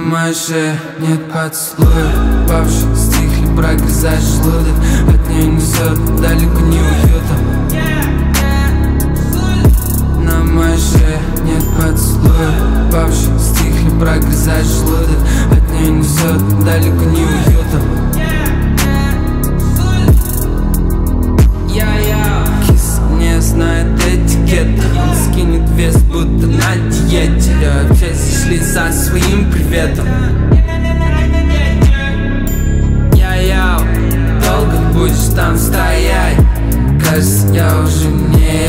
моей шее нет поцелуя. Бабушки стихли, прогрызаешь желудок. От нее несет далеко не уютом. На моей шее нет поцелуя. Бабушки стихли, прогрызаешь желудок. От нее несет далеко не уютом. Кис не знает этикета. Он скинет вес, будто на диете. Вообще зашли со своим приветом. Долго будешь там стоять? Кажется, я уже не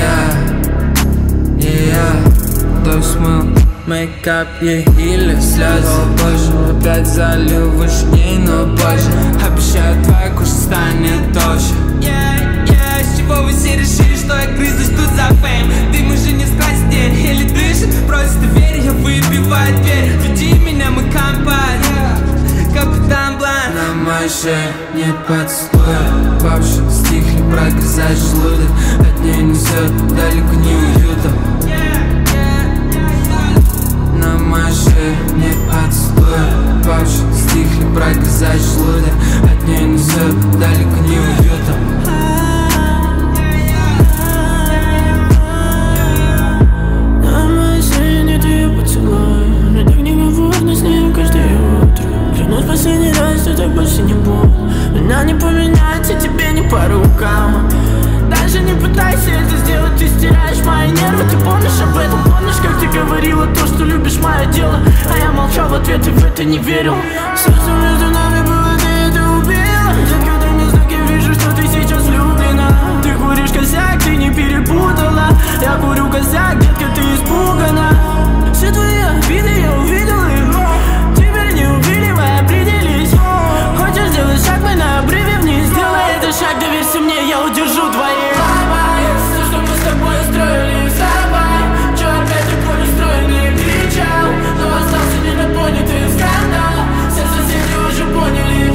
я. Кто смыл мейкап ей или слезы? Позже опять залил выше ней, но позже. Обещаю, твоя кожа станет толще. С чего вы все решили, что я грызусь тут за фейм? Дым уже не скрасит день, или дышит, просто верь, я выбиваю дверь. Веди меня, мы компания, капитан Блан. На моей шее нет поцелуя. Бабушки стихли, прогрызаешь желудок. От нее несет далеко не уютом. На моей шее нет поцелуя. Бабушки стихли, прогрызаешь желудок. От нее несет далеко не уютом. Последний раз, что так больше не буду. Меня не поменять, и тебе не по рукам. Даже не пытайся это сделать, ты стираешь мои нервы. Ты помнишь об этом, помнишь, как ты говорила то, что любишь мое дело. А я молчал в ответ и в это не верил. Сердце между нами было, ты это убила. Детка, дай мне знаки, вижу, что ты сейчас влюблена. Ты куришь косяк, ты не перепутала. Я курю косяк, детка, ты испугана. Все твои обиды я увидел их. Теперь не увидимая, определись. Хочешь сделать шаг, мы на обрыве вниз. Сделай этот шаг, доверься мне, я удержу твои. Все, что мы с тобой устроили, вставай. Че опять такой устроенный кричал? Но остался недопонятый скандал. Все соседи уже поняли.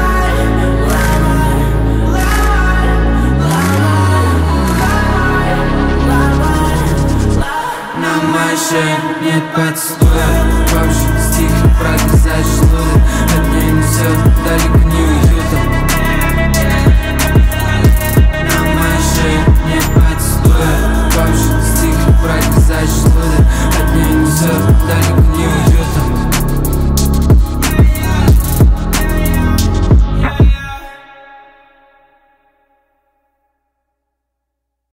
На моей шее нет поцелуя. Бабушки стихли, прогрызаешь желудок. От нее несет далеко